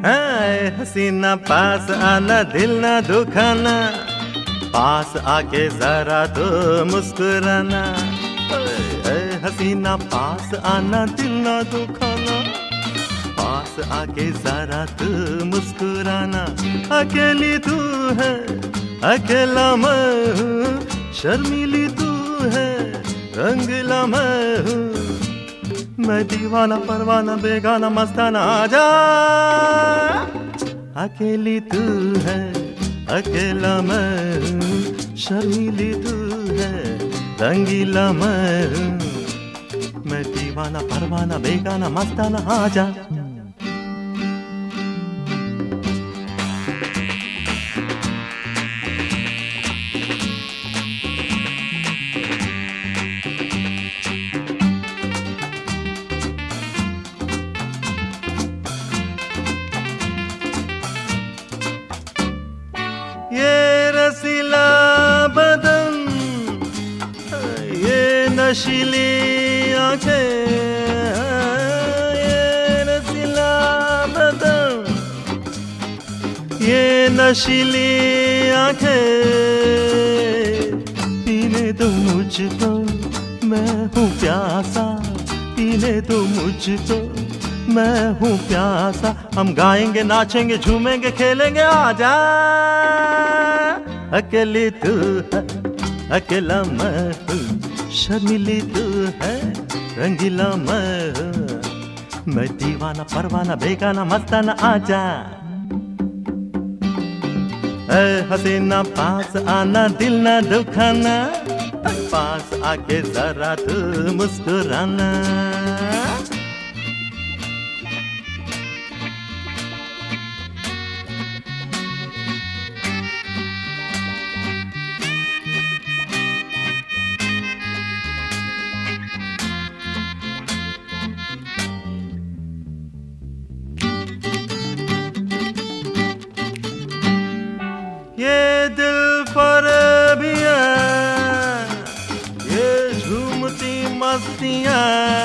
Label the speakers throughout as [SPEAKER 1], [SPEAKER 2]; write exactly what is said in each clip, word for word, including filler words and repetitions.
[SPEAKER 1] हाय हसीना पास आना, दिल ना दुखाना, पास आके जरा तो मुस्कुराना। हसीना पास आना, दिल ना दुखाना, पास आके जरा तू मुस्कुराना। अकेली तू है, अकेला मैं हूँ, शर्मीली तू है, रंगीला मैं हूँ। मैं दीवाना परवाना बेगाना मस्ताना, आजा। अकेली तू है, अकेला मैं हूँ, शर्मीली तू है, रंगीला मैं हूँ। मैं दीवाना परवाना बेगाना मस्ताना, आजा। ये रसीला बदन, ये नशीली आंखें, ये रसीला बदन, ये नशीली आंखें। पीने दो मुझको, मैं हूँ प्यासा, पीने दो मुझको, मैं हूँ प्यासा। हम गाएंगे नाचेंगे झूमेंगे खेलेंगे, आजा। अकेली तू है, अकेला मैं हूँ, शर्मीली तू है, रंगीला मैं हूँ। मैं दीवाना परवाना बेगाना मस्ताना, आजा। ऐ हसीना पास आना, दिल ना दुखाना, पास आके जरा तू मुस्कुराना। ये दिल फरेबियाँ, ये झूमती मस्तियाँ,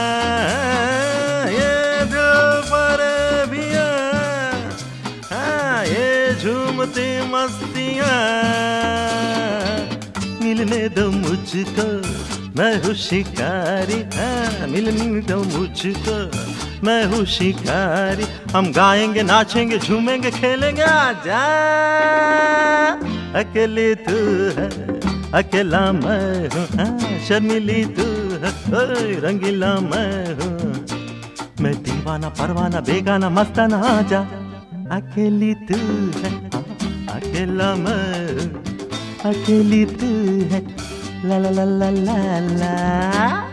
[SPEAKER 1] ये दिल फरेबियाँ, हाँ ये झूमती मस्तियाँ। मिलने दो मुझको, मैं हूँ शिकारी, हाँ मिलने दो मुझको, मैं हूँ शिकारी। हम गाएंगे नाचेंगे झूमेंगे खेलेंगे, आजा। अकेली तू है, अकेला मैं हूँ, हाँ शर्मीली तू है, ओए रंगीला मैं हूँ। मैं दीवाना परवाना बेगाना मस्ताना, आजा। अकेली तू है, अकेला मैं हूँ, अकेली तू है, ला ला ला ला ला ला।